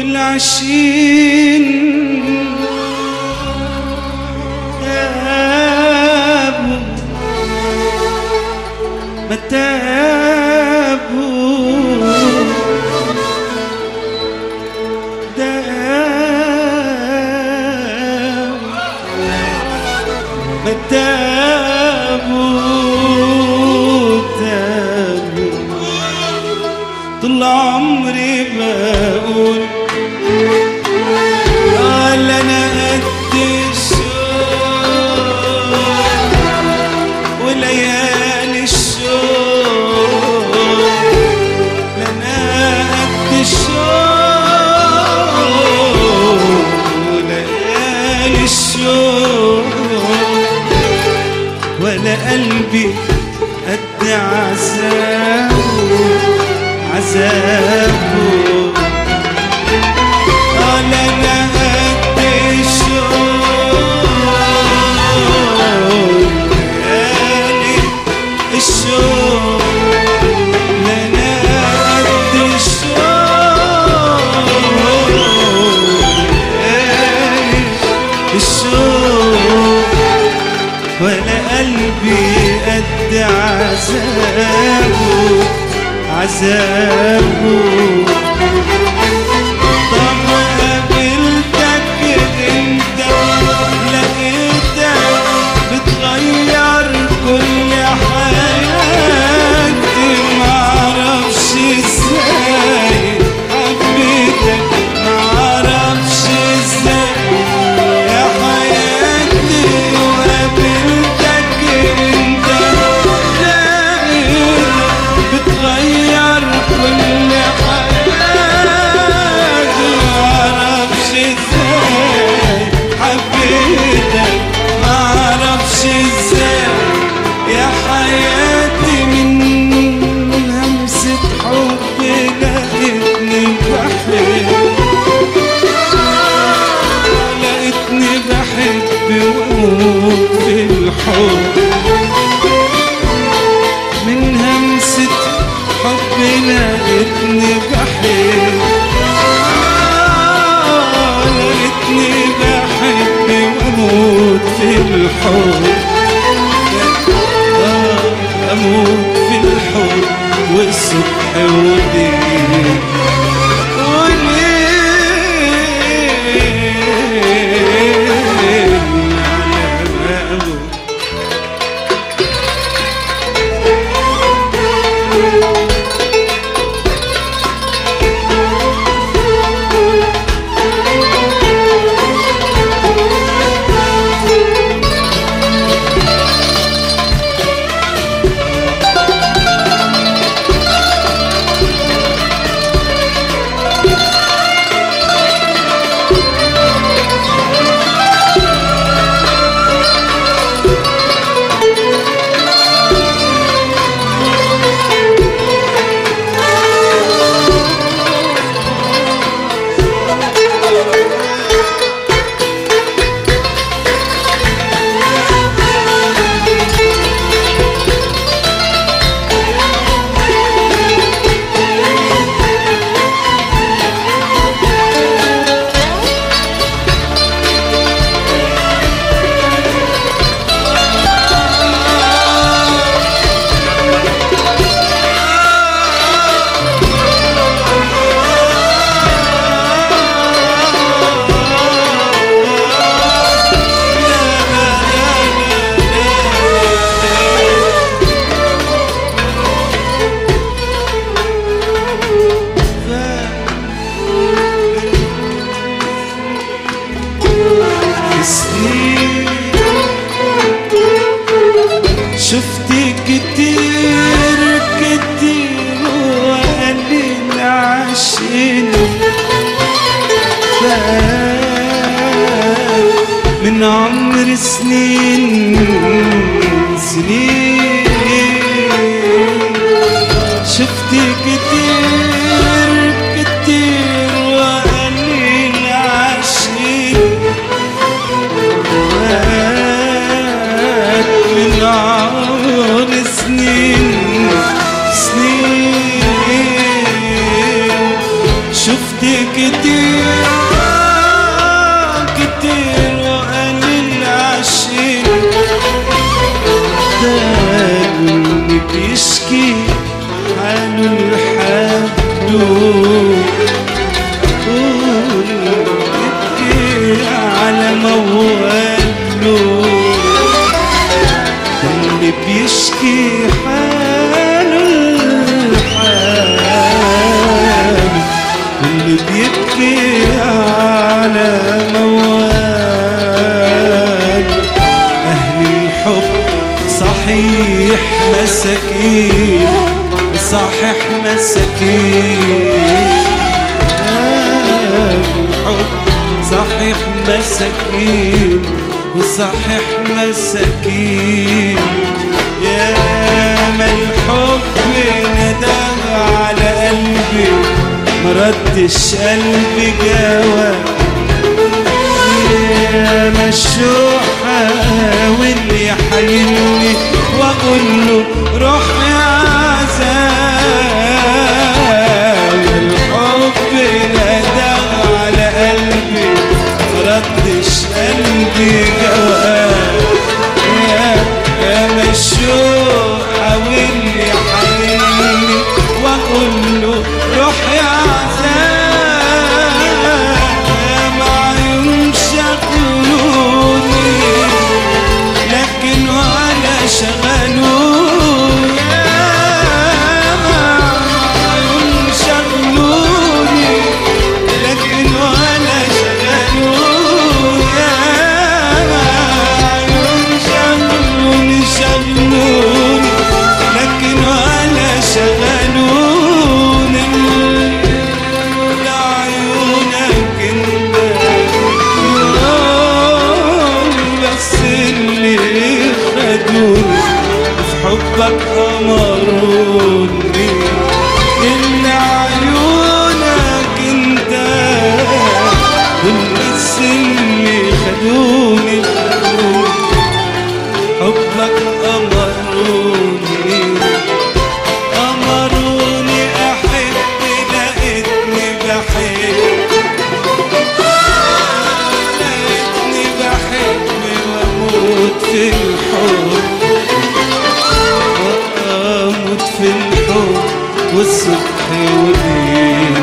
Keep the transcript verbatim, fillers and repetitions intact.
والعشين تابوا ما تابوا دابوا ما تابوا تابوا طول عمري بقول قال انا قد الشوق وليالي الشوق لنا قد الشوق وليالي الشوق ولا قلبي قد عذابه عذابه قال انا قد الشوق ليالي الشوق لنا قد الشوق ليالي الشوق ولا قلبي قد عذابه عذابه طب قابلتك انت لقيتك بتغير كل حياتي معرفش ازاي حبيتك معرفش ازاي يا حياتي وقابلتك انت لقيتك بتغير كل حياتي معرفش ازاي حبيتك معرفش ازاي يا حياتي من همسة حب لقيتني بحب لقيتني بحب واموت في الحب من همسة حب لقيتني بحب لقيتني بحب واموت في الحب اموت في الحب والصبح وليل وليل على بابه شفت كتير كتير وقليل عشقني فات من عمر سنين سنين شفت كتير كتير وقليل عشقني فات من عمر سنين سنين شفت كتير بيشكي حاله لحده يبكي على مواله اللي بيشكي حاله لحاله اللي بيبكي على مواله أهل الحب صحيح مساكين صحيح مساكين الحب صحيح مساكين وصحيح مساكين يا ما الحب ندى على قلبي مردش قلبي جواب يا ما الشوق حاول يحيلني واقول له روح يا عذاب الحب ندى على قلبي مردش قلبي جواب يا ما الشوق حاول يحيلني واقول له روح يا عذاب ما عيون شغلوني لكن ولا شغلوني ما عيون شغلوني لكن ولا شغلوني ما عيون شغلوني شغلوني لكن ولا شغلوني لعيونك انت بس اللي خدوني في حبك أمروني إن عيونك انت بس اللي خدوني حبك أمروني أمروني أحب لقيتني بحب لقيتني بحب وأموت في الحب وأموت في الحب والصبح وليل